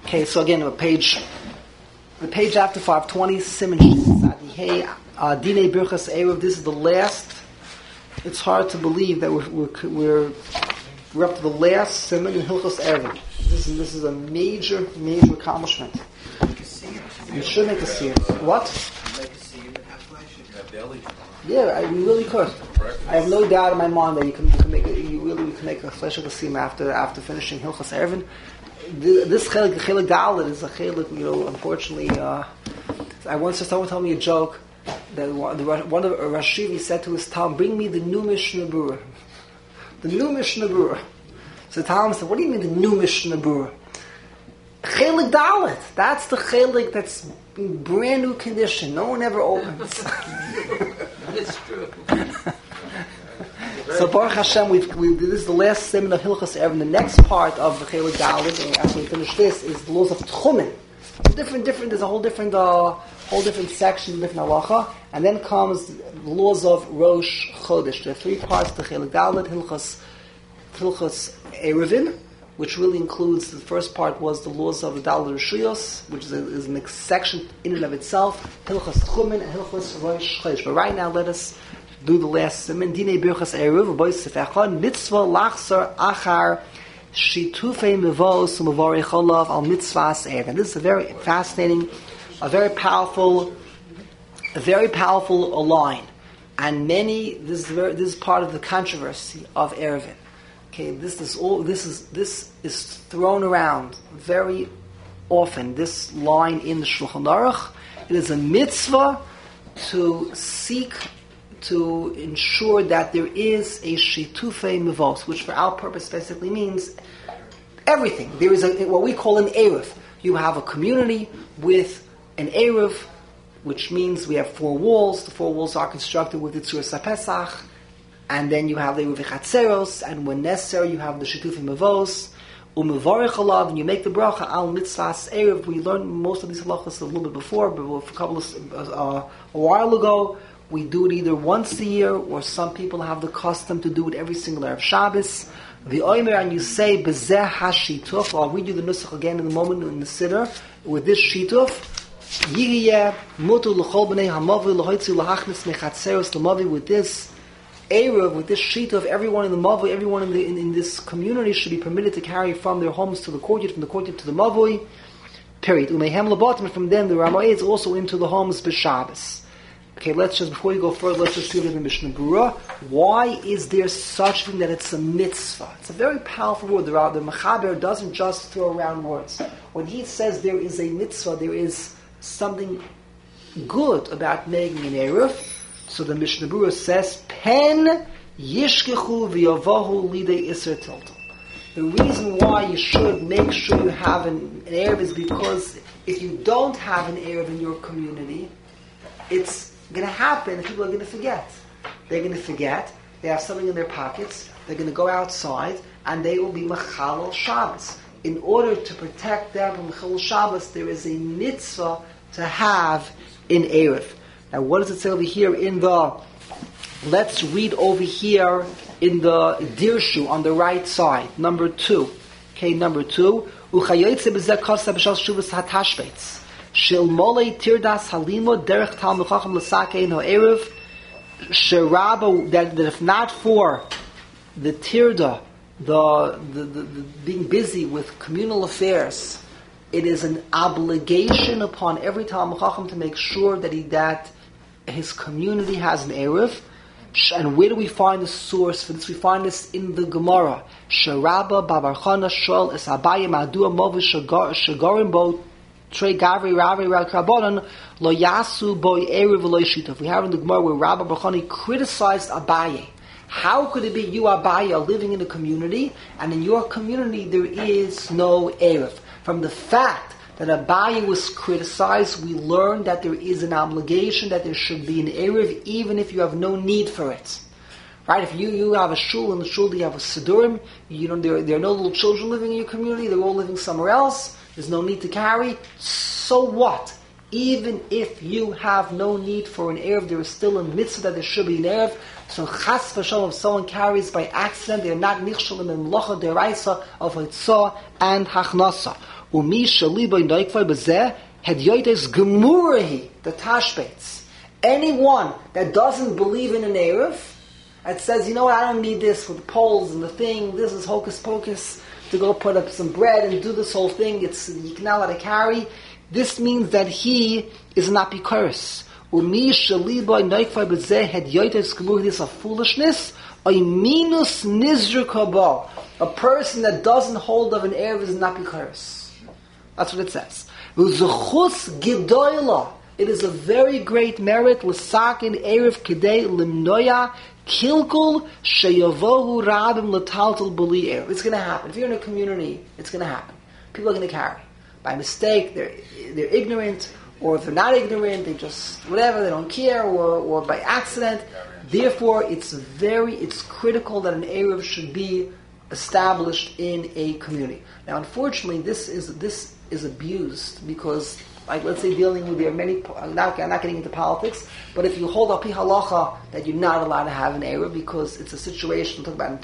Okay, so again, the page after 520, Siman Hey, Dinei Birchas Erev. This is the last. It's hard to believe that we're up to the last Siman in Hilchos Erev. This is a major accomplishment. You should make a siyum. What? Make a siyum and have flesh and have belly. Yeah, we really could. I have no doubt in my mind that you can make a flesh of the siyum after finishing Hilchos Erev. This chelik dalet is a chelik. Unfortunately, I once heard someone tell me a joke that one of Rashivi said to his Talmud, "Bring me the new Mishnah Berurah." The new Mishnah Berurah. So the Talmud said, "What do you mean the new Mishnah Berurah?" Chelik dalet. That's the chelik that's in brand new condition. No one ever opens. That's true. So Baruch Hashem, this is the last Siman of Hilchos Erev. The next part of the Chelik Dalet, and after we finish this, is the laws of Tchumen. Different. There's a whole different section, different halacha, and then comes the laws of Rosh Chodesh. There are three parts to Chelik Dalet: Hilchos Erevin, which really includes the first part was the laws of the Dalet Rishuyos, which is a section in and of itself. Hilchos Tchumen and Hilchos Rosh Chodesh. But right now, let us do the last Siman. Dinei Birchas Erev, Boisef Echad, Mitzvah Lachzor Achar Shitufei Mevos Umevorei Cholav Al Mitzvahs Erev. And this is a very fascinating, a very powerful line. And this is part of the controversy of Erevin. Okay, this is thrown around very often. This line in the Shulchan Aruch, it is a mitzvah to seek to ensure that there is a shitufei mevos, which for our purpose basically means everything. There is what we call an eruv. You have a community with an eruv, which means we have four walls. The four walls are constructed with the Tzuras HaPesach, and then you have the eruv chatzeros, and when necessary you have the shitufei mevos. Umevorech alav, and you make the bracha al mitzvahs eruv. We learned most of these halachas a little bit before, but a while ago. We do it either once a year, or some people have the custom to do it every single Erev Shabbos. The Omer, and you say, Bezeh HaShituf, I'll read you the Nusach again in a moment in the Siddur, with this Shituf, Yiriyeh, Mutu L'chol B'nei HaMavi, L'hoitzi L'hachnis Mechatzeros L'mavi, with this Erev, with this Shituf, everyone in the Mavi, everyone in this community should be permitted to carry from their homes to the courtyard, from the courtyard to the Mavi, period. Umehem L'botim, and from them the Ramoyeds also into the homes B'Shabbos. Okay, before you go further, let's just see the Mishnah Berurah. Why is there such thing that it's a mitzvah? It's a very powerful word. The Mechaber doesn't just throw around words. When he says there is a mitzvah, there is something good about making an eruv. So the Mishnah Berurah says, Pen yishkechu v'yavohu lidei iser tiltal. The reason why you should make sure you have an eruv is because if you don't have an eruv in your community, it's going to happen, people are going to forget. They're going to forget, they have something in their pockets, they're going to go outside, and they will be Mechalel Shabbos. In order to protect them from Mechalel Shabbos, there is a mitzvah to have in Erev. Now what does it say over here let's read over here in the Dirshu on the right side, number 2. Okay, number 2. Uchayotze b'zeh kosa b'shal shuvas hatashbetz. Shil molei tirdas halimo derech talmid chacham l'sakein ha'erev sheraba, that if not for the tirda, the being busy with communal affairs, it is an obligation upon every talmid chacham to make sure that his community has an erev. And where do we find the source for this? We find this in the Gemara. Sheraba babarchana shol es abayim adua movu shagorim bo Trey Gavri Ravi Rakrabonon Lo Yasu Boy Erev Lo Shituf. We have in the Gemara where Rabbi Barchani criticized Abaye. How could it be you, Abaye, are living in a community, and in your community there is no Erev? From the fact that Abaye was criticized, we learn that there is an obligation that there should be an Erev, even if you have no need for it. Right? If you have a shul, in the shul you have a Sidurim, there are no little children living in your community, they're all living somewhere else. There's no need to carry. So what? Even if you have no need for an Erev, there is still a mitzvah that there should be an Erev. So chas v'shalom, if someone carries by accident, they are not nichshalim in mlocha deraisa of hitzah and hachnasa. Umi shaliboy noikvay b'zeh had yoides gemurahi, the tashbetz. Anyone that doesn't believe in an erev, that says, you know what, I don't need this with the poles and the thing, this is hocus pocus, to go put up some bread and do this whole thing, you cannot let it carry. This means that he is an apikoros. Umi shaliboy noikvay b'zeh had yoides gemurahi, this is a foolishness, a minus nizrukaba. A person that doesn't hold of an erev is an apikoros. That's what it says. It is a very great merit. L'sakin erev kidei limnoya kilkul sheyavohu rabim l'taltal b'li erev. It's going to happen. If you're in a community, it's going to happen. People are going to carry. By mistake, they're ignorant, or if they're not ignorant, they just whatever, they don't care, or by accident. Therefore, it's critical that an erev should be established in a community. Now, unfortunately, this is abused because, like, let's say dealing with, there are many, I'm not getting into politics, but if you hold up halacha that you're not allowed to have an erev because it's a situation, I'll talk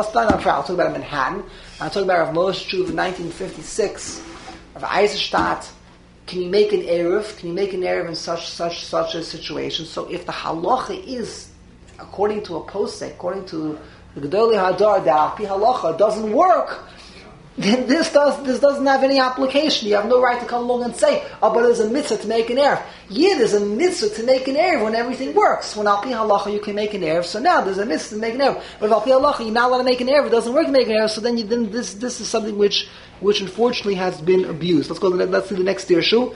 about in Manhattan, I'm talking about Rav Moshe Shuv in 1956, of Eisenstadt. Can you make an erev? Can you make an erev in such a situation? So if the halacha is, according to a posek, according to the Gedolei Hadar, that al pi halacha doesn't work, then this doesn't have any application. You have no right to come along and say, oh, but there's a mitzvah to make an erev. Yeah, there's a mitzvah to make an erev when everything works. When al pi halacha you can make an erev, so now there's a mitzvah to make an erev. But if al pi halacha you're not allowed to make an erev, it doesn't work to make an erev, so then this is something which unfortunately has been abused. Let's see the next dirshu.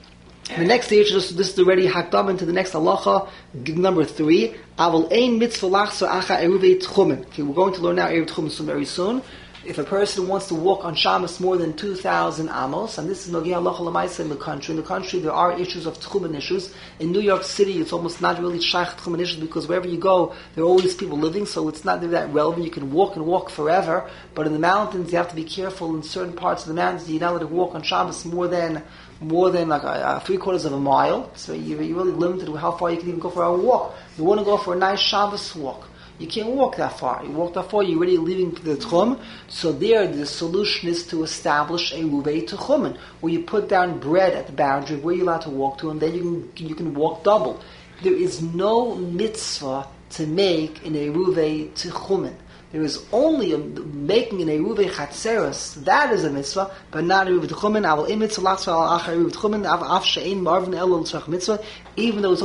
The next stage, this is already hacked up into the next halacha, number 3. Aval ein mitzvah lachso acha eruvei tchumen. Okay, we're going to learn now eruv tchumen very soon. If a person wants to walk on Shabbos more than 2,000 amos, and this is Nogia Halacha L'maisa in the country there are issues of tchumen issues. In New York City, it's almost not really shaykh tchumen issues because wherever you go, there are always people living, so it's not that relevant. You can walk forever, but in the mountains, you have to be careful in certain parts of the mountains. You're not allowed to walk on Shabbos more than like 3/4 of a mile. So you're really limited with how far you can even go for a walk. You want to go for a nice Shabbos walk. You can't walk that far. You walk that far, you're already leaving the tchum. So there, the solution is to establish a ruvei tchumen, where you put down bread at the boundary where you're allowed to walk to, and then you can walk double. There is no mitzvah to make in a ruvei tchumen. There is only making an eruvei chatzeros. That is a mitzvah, but not eruvei tchumen. Aval ein mitzvah lachso al acha eruvei tchumen. Av she'ein marvin elo l'tzarech mitzvah. Even though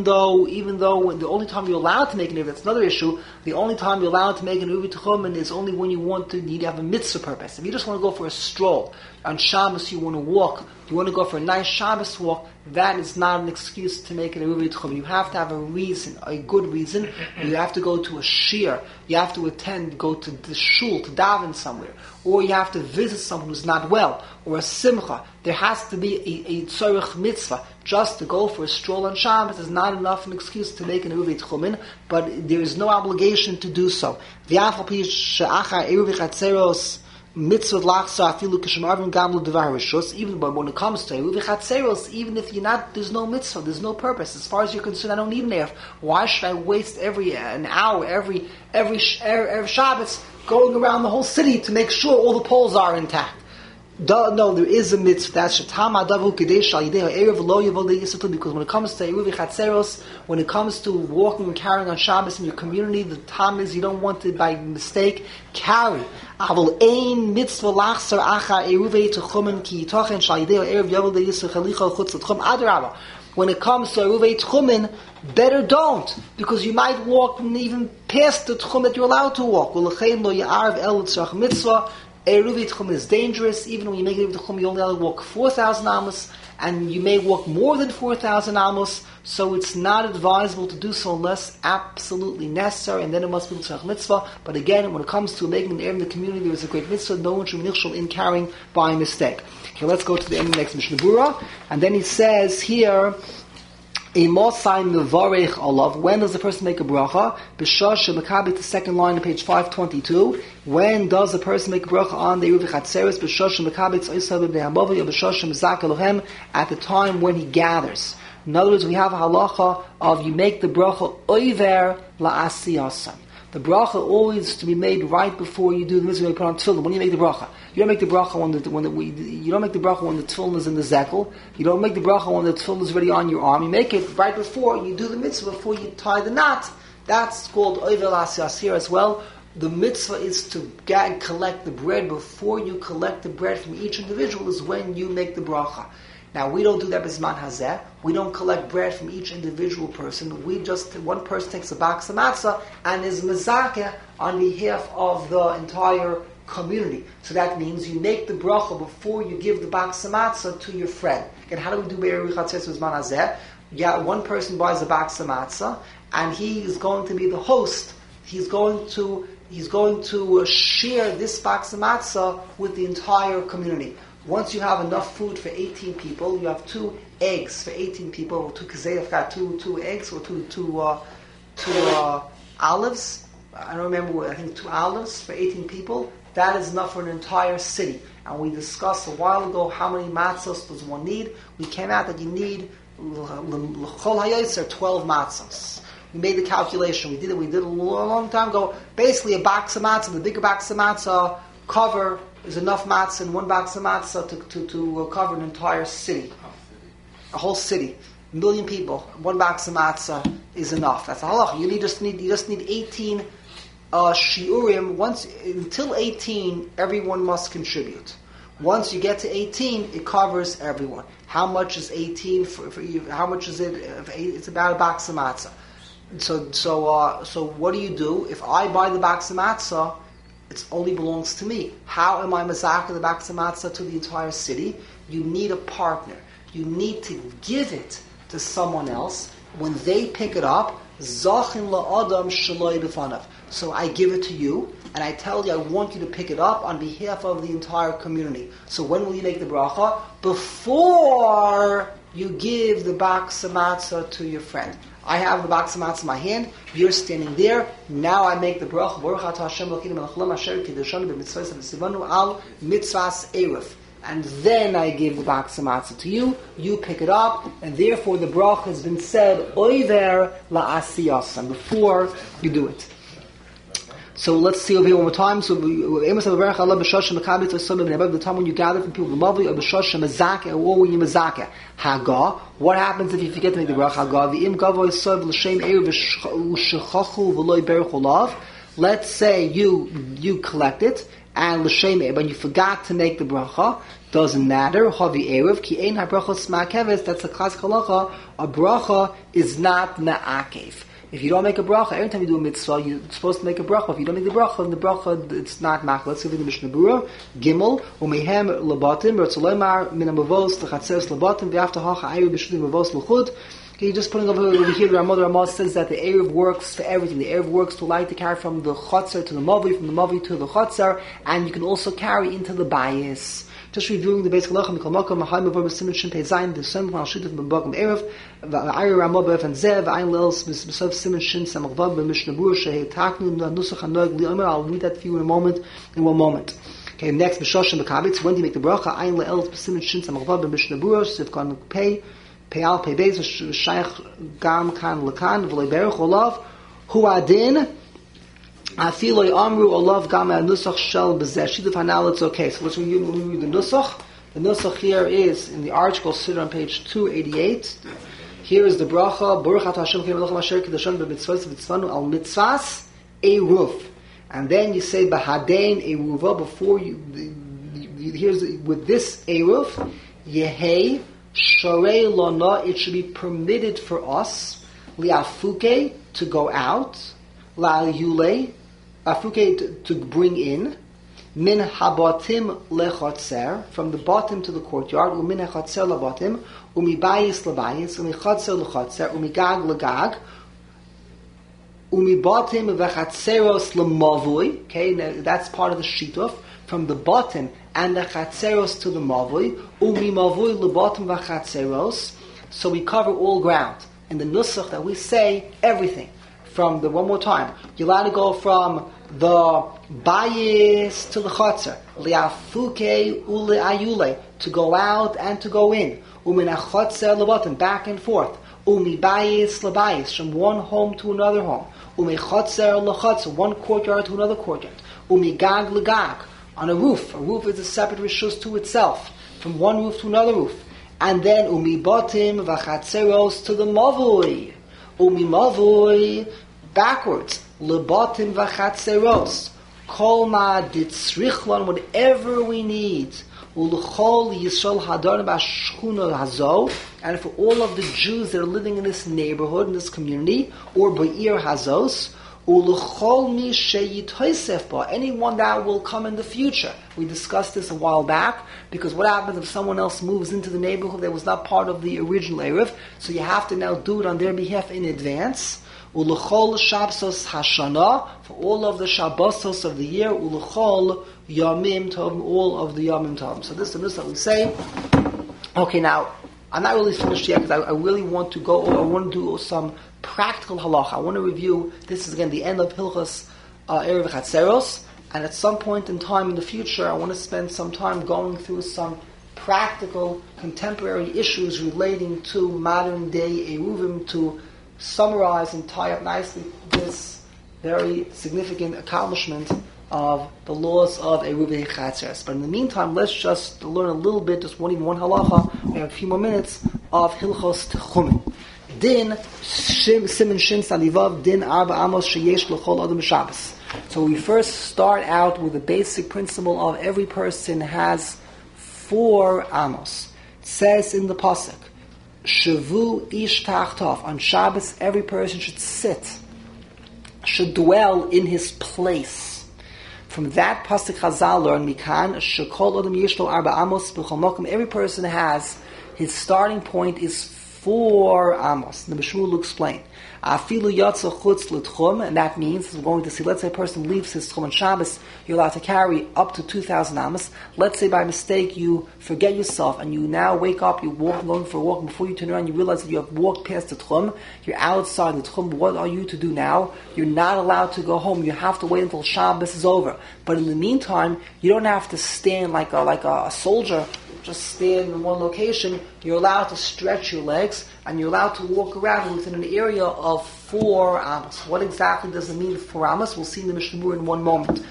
the only time you're allowed to make an eruvei, that's another issue. The only time you're allowed to make an eruvei tchumen is only when you need to have a mitzvah purpose. If you just want to go for a stroll on Shabbos, you want to walk. You want to go for a nice Shabbos walk. That is not an excuse to make an eruvei tchumen. You have to have a reason, a good reason. You have to go to a shir. You have to go to the shul, to daven somewhere. Or you have to visit someone who's not well. Or a simcha. There has to be a tzorich mitzvah. Just to go for a stroll on Shabbos is not enough an excuse to make an eruvei tchumen, but there is no obligation to do so. V'afal pi she'acha eruvei chatzeros mitzvah lachsa afilu kishemarvin gamlu devar rishus. Even when it comes to eruvei chatzeros, even if there's no mitzvah, there's no purpose. As far as you're concerned, I don't need an erev. Why should I waste an hour every Shabbos going around the whole city to make sure all the poles are intact? No, there is a mitzvah. That's shetama adavu kedei shal yidei ha'erev lo yavo le'yisrael. Because when it comes to eruvei chatzeros, when it comes to walking and carrying on Shabbos in your community, the time is you don't want to by mistake carry. Aval ein mitzvah lachsar acha eruvei tchumen ki yitochen shal yidei ha'erev yavo le'yisrael chalicha chutz l'tchum adrabah. When it comes to eruvei tchumen, better don't, because you might walk even past the tchum that you're allowed to walk. U'lechein lo ya'arv el tzarech mitzvah. Eruvei tchumen is dangerous. Even when you make eruvei tchumen, you only have to walk 4,000 amos, and you may walk more than 4,000 amos. So it's not advisable to do so unless absolutely necessary, and then it must be tzarech mitzvah. But again, when it comes to making an erev in the community, there is a great mitzvah. No one should be nichshel in carrying by mistake. Okay, let's go to the end of the next Mishnah Berurah, and then he says here. When does the person make a bracha? The second line on page 522. When does the person make a bracha on the eruvei chatzeros? At the time when he gathers. In other words, we have a halacha of you make the bracha oiver la'asiyasam. The bracha always to be made right before you do the mitzvah. You put on tefillin. When you make the bracha, you don't make the bracha you don't make the bracha when the tefillin is in the zekel. You don't make the bracha when the tefillin is already on your arm. You make it right before you do the mitzvah, before you tie the knot. That's called oiver la'asiyas here as well. The mitzvah is to collect the bread before you collect the bread from each individual. Is when you make the bracha. Now, we don't do that bisman hazeh. We don't collect bread from each individual person. One person takes a box of matzah and is mezakeh on behalf of the entire community. So that means you make the bracha before you give the box of matzah to your friend. And how do we do be'er chatzes bisman hazeh? Yeah, one person buys a box of matzah and he is going to be the host. He's going to share this box of matzah with the entire community. Once you have enough food for 18 people, you have 2 eggs for 18 people, or 2 two eggs, or two olives. I don't remember, I think 2 olives for 18 people. That is enough for an entire city. And we discussed a while ago how many matzahs does one need. We came out that you need l'chol hayotzer 12 matzahs. We made the calculation. We did it a long time ago. Basically, a box of matzah, the bigger box of matzah cover is enough matzah in one box of matzah to cover an entire city. A whole city. 1 million people. One box of matzah is enough. That's a halach. You just need 18 shiurim. Until 18, everyone must contribute. Once you get to 18, it covers everyone. How much is 18 for you? How much is it? It's about a box of matzah. So what do? If I buy the box of matzah, it only belongs to me. How am I mazakeh the box of matzah to the entire city? You need a partner. You need to give it to someone else. When they pick it up, zachin la'adam shaloi b'fanav. So I give it to you, and I tell you I want you to pick it up on behalf of the entire community. So when will you make the bracha? Before you give the box of matzah to your friend. I have the box of matzah in my hand. You're standing there. Now I make the bracha. Baruch atah Hashem Elokeinu melech haolam asher kiddushanu b'mitzvos v'tzivanu al mitzvahs erev. And then I give the box of matzah to you. You pick it up, and therefore the bracha has been said oiver la'asiyasam before you do it. So let's see over here one more time. So the time when you gather from people, the mavli or b'shosh mazakeh, or when you mazakeh haga. What happens if you forget to make the bracha haga? The im gavoy sov l'shem erev v'shechachu v'loy berach olav. Let's say you collect it and l'shem erev, but you forgot to make the bracha. Doesn't matter. Havi erev ki ein habracha smakeves. That's the classic halacha. A bracha is not ma'akev. If you don't make a bracha, every time you do a mitzvah, you're supposed to make a bracha. If you don't make the bracha, it's not mach. Let's see the Mishnah Berurah. Gimel, umehem labatim, bertzolomar, min amavos, lechatzeres labatim, v'after hacha ayru b'shudim avos l'chud. Okay, just putting over here, Ramah says that the Erev works for everything. The Erev works to light the carry from the Chotzer to the Mavi, from the Mavi to the Chotzer, and you can also carry into the Bayis. Just reviewing the basic halacha, mikol makom, mahai mavor b'simin shin pei zayin, the sem mal shituf b'bagam erev, v'ayir Ramah b'efen zeh, v'ayin leils b'sov simin shin samach vav b'mishnah berurah shehei taknu nusach hanoeg li'omer. I'll read that for you in one moment. Okay, next b'shosh b'kabitz. When do you make the bracha? Ayin leils b'simin shin samach vav b'mishnah berurah sivkan pei al pei beis v'shayach gam kan lekan v'lei berach olav hu adin. Afiloi amru olav gam nusach shel b'zeh shiduf hanal. It's okay. So let's read the nusach. The nusach here is in the article considered on page 288. Here is the bracha. Baruch atah Hashem Elokeinu melech haolam asher kiddushanu b'mitzvos v'tzivanu al mitzvahs eruv. And then you say b'hadein eruva before you. Here's with this eruv yehei sharei lana. It should be permitted for us liafuke to go out, la yulei afuke to bring in, min habatim lechotzer, from the bottom to the courtyard, umin hachotzer labatim, umibayis labayis, umichatzer lechotzer, umigag legag, umibatim vechatzeros lemavui. Okay, now that's part of the shituf. From the bottom and the chatzeros to the mavui, umimavui lebatim vechatzeros. So we cover all ground. In the nusach that we say everything. one more time. You're allowed to go from the bayis to the chotzer, liafuke ule ayule, to go out and to go in. Umin achotzer lebatim, back and forth. Umi bayis lebayis, from one home to another home. Umi chotzer lechotzer, one courtyard to another courtyard. Umi gag legag, on a roof. A roof is a separate rishus to itself, from one roof to another roof. And then umi botim v'chatzeros to the mavui. Umi mavui, backwards. Lebatim v'chatzeros. Kol ma ditzrichlon, whatever we need. Ulchol Yisrael Hadar Bashchuna Hazo, and for all of the Jews that are living in this neighborhood, in this community, or Ba'ir Hazos, Ulchol Mi Sheyitoisef Ba, anyone that will come in the future. We discussed this a while back, because what happens if someone else moves into the neighborhood that was not part of the original Erev, so you have to now do it on their behalf in advance. Ulechol Shabbosos Hashana, for all of the Shabbosos of the year, Ulechol Yamim Tov, all of the Yamim Tov. So this is the news that we say. Okay, now, I'm not really finished yet, because I really want to go, I want to do some practical halacha. I want to review, this is again the end of Hilchos Erev Chatzeros, and at some point in time in the future, I want to spend some time going through some practical, contemporary issues relating to modern day Eruvim, to summarize and tie up nicely this very significant accomplishment of the laws of Eruvei Chatzeros. But in the meantime, let's just learn a little bit, just one halacha, we have a few more minutes, of Hilchos Techumin. Din, Siman Shin Salivav, Din Arba Amos Sheyesh L'chol Adam Shabbos. So we first start out with the basic principle of every person has 4 Amos. It says in the Pasuk, Shavu ish tachtov. On Shabbos, every person should sit, should dwell in his place. From that pasuk Chazal learn mikan shekol adam yishlo arba amos b'chol makom. Every person has, his starting point is 4 amos. The Bishmul will explain. Afilu yatsa chutz l'tchum, and that means we're going to see. Let's say a person leaves his tchum on Shabbos, you're allowed to carry up to 2,000 amos. Let's say by mistake you forget yourself and you now wake up, you're going for a walk, and before you turn around you realize that you have walked past the tchum. You're outside the tchum. What are you to do now? You're not allowed to go home. You have to wait until Shabbos is over. But in the meantime, you don't have to stand like a soldier. Just stand in one location. You're allowed to stretch your legs, and you're allowed to walk around within an area of 4 amos. What exactly does it mean 4 amos? We'll see in the Mishnah Berurah in one moment.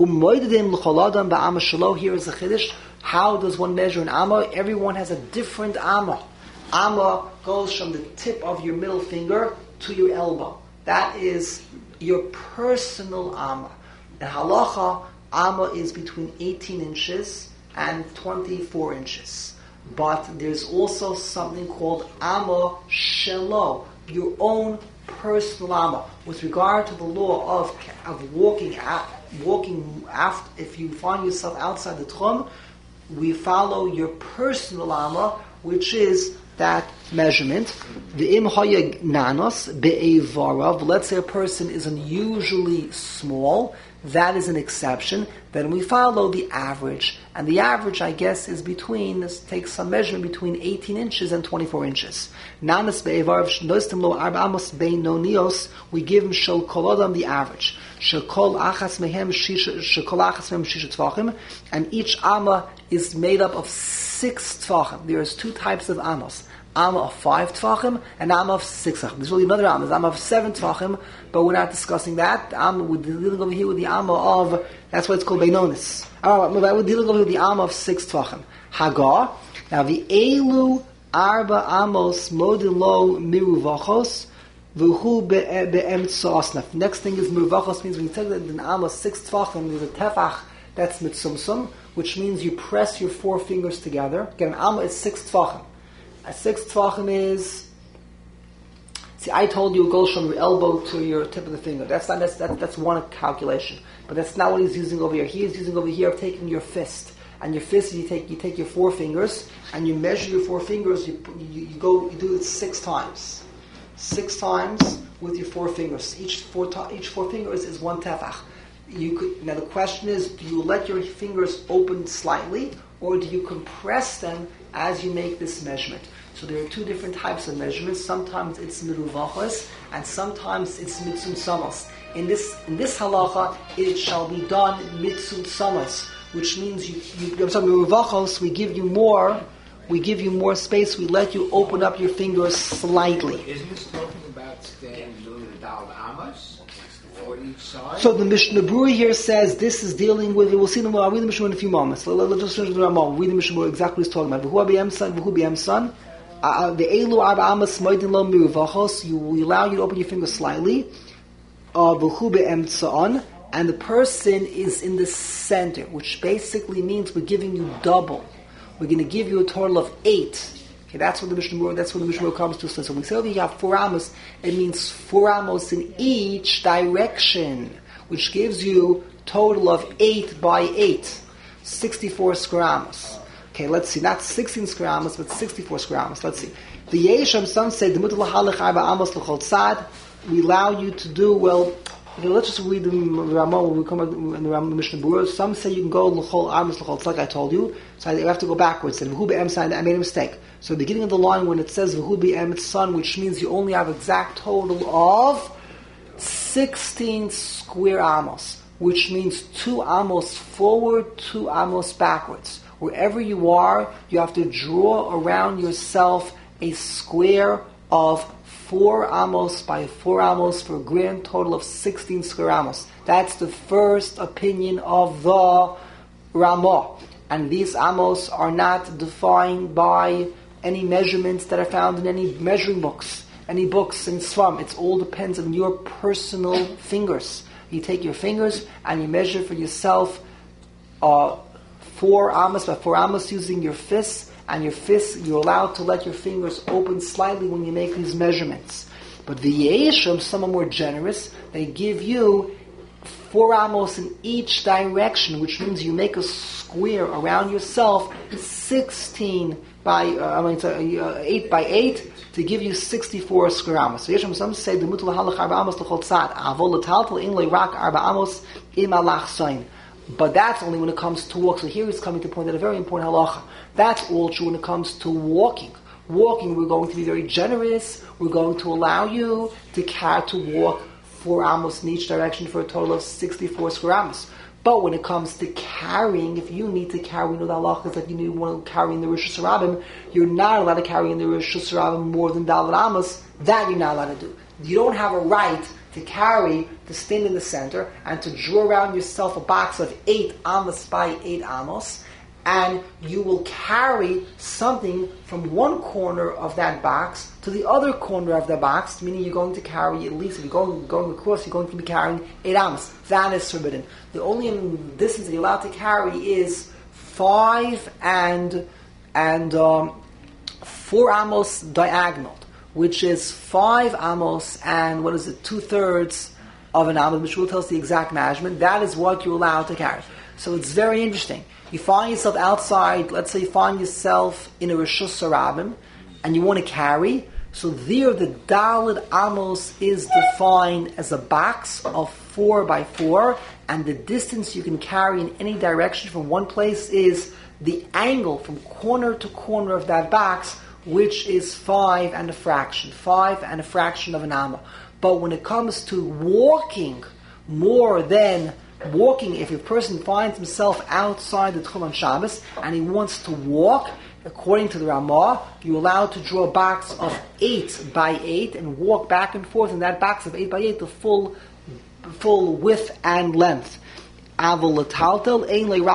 Here is the chiddush. How does one measure an amma? Everyone has a different amma. Amma goes from the tip of your middle finger to your elbow. That is your personal amma. In halacha, amma is between 18 inches and 24 inches. But there's also something called Amma Shelo, your own personal Amma. With regard to the law of walking after, if you find yourself outside the Tchum, we follow your personal Amma, which is that measurement. V'im hayag nanos be'evarav. Let's say a person is unusually small. That is an exception. Then we follow the average. And the average, I guess, is between, let's take some measurement, between 18 inches and 24 inches. Nanas be'evarav shnoistim lo arba amos be'nonios. We give him shel kol adam the average. Shekol achas mehem shisha tvachim. And each amma is made up of 6 tvachim. There's 2 types of amos. Amma of 5 tvachim and Amma of 6 tvachim. There's really another Amma. There's Amma of 7 tvachim, but we're not discussing that. Amma, we're dealing over here with the Amma of, that's why it's called Beinonis. We're dealing over here with the Amma of 6 tvachim. Hagar. Now the Elu Arba Amos Modilo Miruvachos V'hu Be'emtso Osnaf. Next thing is Miruvachos, means when you take an Amma of 6 tvachim, there's a tefach that's mitzumsum, which means you press your 4 fingers together. Again, an Amma is 6 tvachim. A 6 tvachim is, see, I told you it goes from your elbow to your tip of the finger. That's one calculation. But that's not what he's using over here. He is using over here taking your fist. And your fist, you take your 4 fingers, and you measure your 4 fingers, you do it 6 times. 6 times with your 4 fingers. Each four fingers is 1 tefach. Now the question is, do you let your fingers open slightly, or do you compress them as you make this measurement? So there are two different types of measurements. Sometimes it's miruvachos, and sometimes it's mitzuntzamos. In this halacha, it shall be done mitzuntzamos, which means miruvachos, we give you more space. We let you open up your fingers slightly. Isn't this talking about standing doing the Dal Amos for each side? So the Mishnah Berurah here says this is dealing with. We'll see. I'll read the Mishnah in a few moments. Let's just finish the Ramah. We'll read the Mishnah Berurah exactly what he's talking about. V'hu b'yem son. The elu arba amas moedin lo miruvachos. We allow you to open your fingers slightly. V'hu b'yem son. And the person is in the center, which basically means we're giving you double. We're going to give you a total of 8. Okay, that's what the Mishnah Berurah comes to. So when we say over here you have 4 amos, it means 4 amos in each direction, which gives you total of 8 by 8, 64 square amos. Okay, let's see, not 16 square amos, but 64 square amos. Let's see. The Yesham, some say, we allow you to do, well, okay, let's just read the Ramah when we come in the Mishnah Berurah. Some say you can go l'chol amos l'chol tzad, like I told you. So you have to go backwards. And v'hu be'em son, I made a mistake. So the beginning of the line when it says v'hu be'em son, which means you only have exact total of 16 square amos, which means 2 amos forward, 2 amos backwards. Wherever you are, you have to draw around yourself a square of 4 amos by 4 amos for a grand total of 16 square amos. That's the first opinion of the Ramah. And these amos are not defined by any measurements that are found in any measuring books, any books in Svam. It all depends on your personal fingers. You take your fingers and you measure for yourself 4 amos by 4 amos using your fists. And your fists, you're allowed to let your fingers open slightly when you make these measurements. But the Yesham, some are more generous, they give you 4 amos in each direction, which means you make a square around yourself, 16 by, 8 by 8, to give you 64 square amos. So Yesham, some say, the mutal halach arba amos l'chol tzad, avol l'taltal in le'rak arba amos im alach soin. But that's only when it comes to walk. So here he's coming to point out a very important halacha. That's all true when it comes to walking. Walking, we're going to be very generous. We're going to allow you to walk 4 amos in each direction for a total of 64 square amos. But when it comes to carrying, if you need to carry, the halacha is that you want to carry in the Rosh Hashanah, you're not allowed to carry in the Rosh Hashanah more than Dalet amos. That you're not allowed to do. You don't have a right to carry, to stand in the center, and to draw around yourself a box of 8 amos by 8 amos, and you will carry something from one corner of that box to the other corner of the box, meaning you're going to carry, at least if you're going across, you're going to be carrying 8 amos. That is forbidden. The only distance that you're allowed to carry is 5 and 4 amos diagonal, which is 5 amos and 2/3 of an amos, which will tell us the exact measurement. That is what you're allowed to carry. So it's very interesting. You find yourself outside, let's say you find yourself in a Rosh Hashanah, and you want to carry. So there the Dalet amos is defined as a box of 4 by 4, and the distance you can carry in any direction from one place is the angle from corner to corner of that box, which is 5 and a fraction of an amma. But when it comes to walking, if a person finds himself outside the Tchum on Shabbos and he wants to walk, according to the Ramah, you're allowed to draw a box of 8 by 8 and walk back and forth in that box of 8 by 8 the full width and length. Let's see the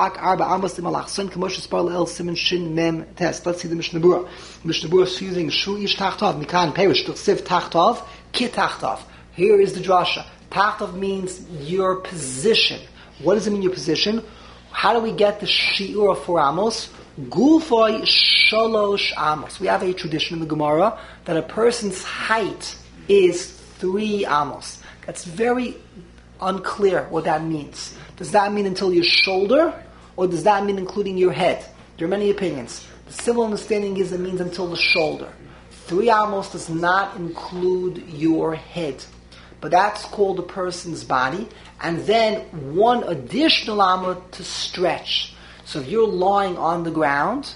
Mishnah Berurah. Mishnah Berurah is using Shu Ish Tachtov, Mikan Perish, Siv Tachtov, Ki Tachtov. Here is the drasha. Tachtov means your position. What does it mean, your position? How do we get the Shi'ur of 4 amos? Gulfoy Shalosh amos. We have a tradition in the Gemara that a person's height is 3 amos. That's very unclear what that means. Does that mean until your shoulder, or does that mean including your head? There are many opinions. The civil understanding is it means until the shoulder. 3 amos does not include your head. But that's called a person's body. And then 1 additional amma to stretch. So if you're lying on the ground,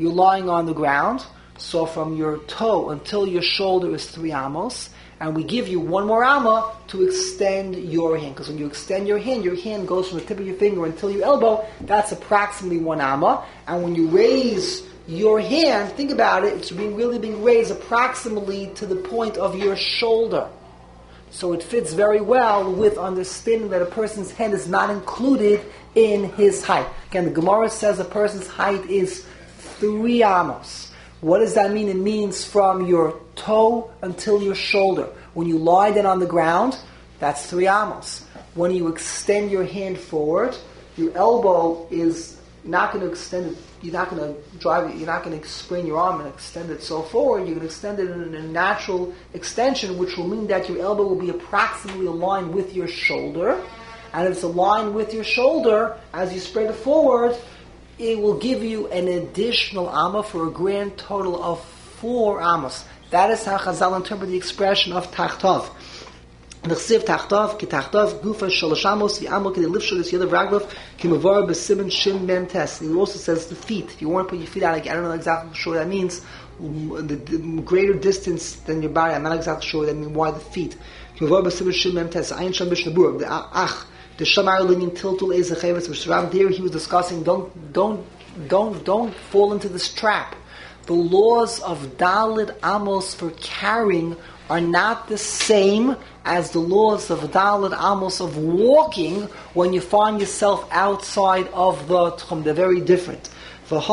so from your toe until your shoulder is 3 amos, and we give you 1 more amma to extend your hand. Because when you extend your hand goes from the tip of your finger until your elbow. That's approximately 1 amma. And when you raise your hand, think about it, it's really being raised approximately to the point of your shoulder. So it fits very well with understanding that a person's head is not included in his height. Again, the Gemara says a person's height is 3 amos. What does that mean? It means from your toe until your shoulder. When you lie down on the ground, that's 3 amos. When you extend your hand forward, your elbow is not going to extend it. You're not going to drive it. You're not going to sprain your arm and extend it so forward. You're going to extend it in a natural extension, which will mean that your elbow will be approximately aligned with your shoulder. And if it's aligned with your shoulder, as you spread it forward, it will give you an additional amma for a grand total of 4 amos. That is how Chazal interpret the expression of tachtov. Nechsiv tachtov, ki tachtov, gufa shalosh amos, v'amol k'dei lifshol es yodav raglav, ki mavar b'simen shin mem tes. He also says the feet. If you want to put your feet out, I don't know exactly sure what that means. The greater distance than your body, I'm not exactly sure what that means. Why the feet? Ki mavar b'simen shin mem tes. Ayin sham b'shnabur. The ach. The Shamar Linin Tiltul Ezecheves, which around there he was discussing, don't fall into this trap. The laws of Daled Amos for carrying are not the same as the laws of Daled Amos of walking when you find yourself outside of the Tchum. They're very different. And the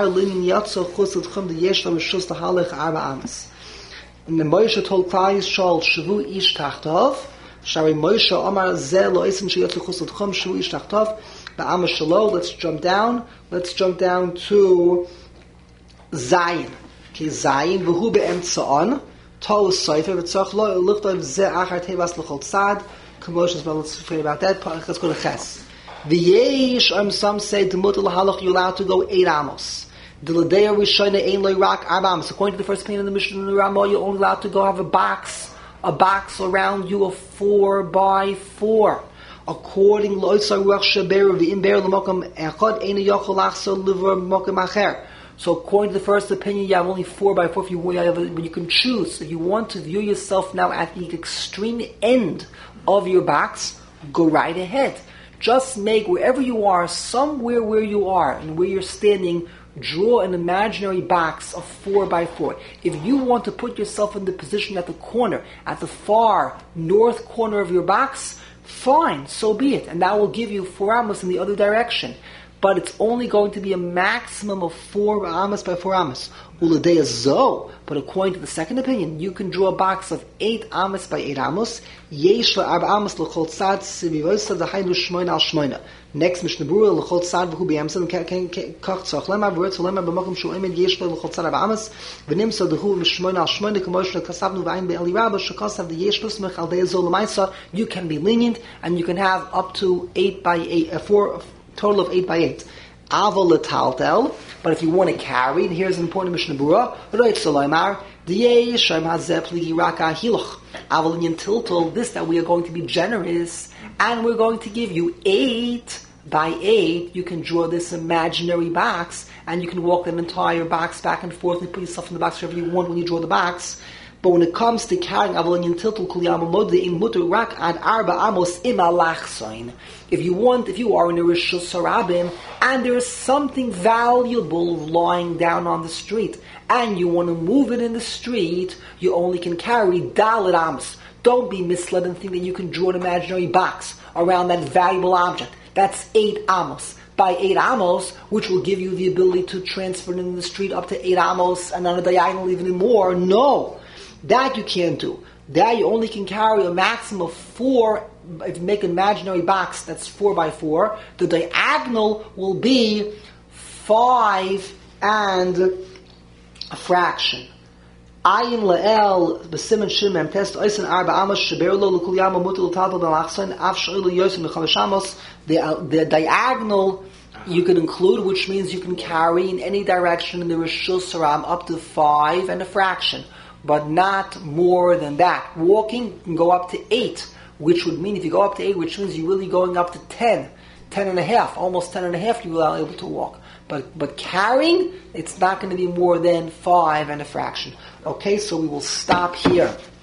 Moshe told Klal Yisrael, Shavu ish tachtov, Shari Moshe Omar Zeh Lo Isim Sheyot L'Chus L'Tchum Shu Ish Tachtov Ba'ama Shalo. Let's jump down to Zayin. Okay, Zayin V'hu Be'emtza'on Tol Soifer V'tzach Lo L'Chtov Zeh Achar Tevas L'Chol Tzad. Commotions, but let's forget about that. Let's go to Ches. V'yesh, some say D'mut L'Halach, you're allowed to go 8 amos. D'Ladea Rishona Ein Lo Rak 4 amos. According to the first opinion in the Mishnah in the Ramah, you're only allowed to go have a box around you of 4 by 4. According to so according to the first opinion, you have only 4 by 4. But you can choose. If you want to view yourself now at the extreme end of your box, go right ahead. Just make wherever you are, somewhere where you are and where you're standing, draw an imaginary box of 4 by 4. If you want to put yourself in the position at the corner, at the far north corner of your box, fine, so be it. And that will give you 4 amos in the other direction. But it's only going to be a maximum of 4 amos by 4 amos. Uladei zo. But according to the second opinion, you can draw a box of 8 amos by 8 amos. Yesh le'arba amos l'chol tzad sivivosa d'haynu shmoina al shmoina. Next Mishnah Berurah l'chol tzad v'hu b'yamsa kach tzach lemar v'retz lemar b'makom shu emed yesh l'chol tzad arba amos v'nimsa d'hu m'shmoina al shmoina k'mosh l'kasavnu v'ayin be'eli rabba shekasav d'yesh l'smech al de'ezol l'maysa. You can be lenient and you can have up to 8 by 8, 4, total of 8 by 8. Aval l'taltel, but if you want to carry, and here's an important Mishnah Berurah, roitz l'oymar, d'yei shem hazeh pligi raka hiloch. Aval in tiltal, this that we are going to be generous, and we're going to give you 8 by 8. You can draw this imaginary box, and you can walk that entire box back and forth, and put yourself in the box wherever you want when you draw the box. But when it comes to carrying avalin tiltul kuliyam modde in muter rak ad arba amos imalachsoin. If you are in a rishus harabim and there is something valuable lying down on the street and you want to move it in the street, you only can carry dalet amos. Don't be misled and think that you can draw an imaginary box around that valuable object. That's 8 amos. By 8 amos, which will give you the ability to transfer it in the street up to 8 amos and on a diagonal even more. No. That you can't do. That you only can carry a maximum of 4. If you make an imaginary box that's 4 by 4, the diagonal will be 5 and a fraction. Ayin le'el b'simen shim em test oisen arba amos sheber lo l'kul yama mutal talpa b'machsan af sh'ilu yosim l'chamish amos. The diagonal you can include, which means you can carry in any direction in the Rishus Haram up to 5 and a fraction. But not more than that. Walking can go up to 8, which would mean if you go up to 8, which means you're really going up to 10 10 and a half, almost 10 and a half, you are able to walk. But carrying, it's not going to be more than 5 and a fraction. Okay, so we will stop here.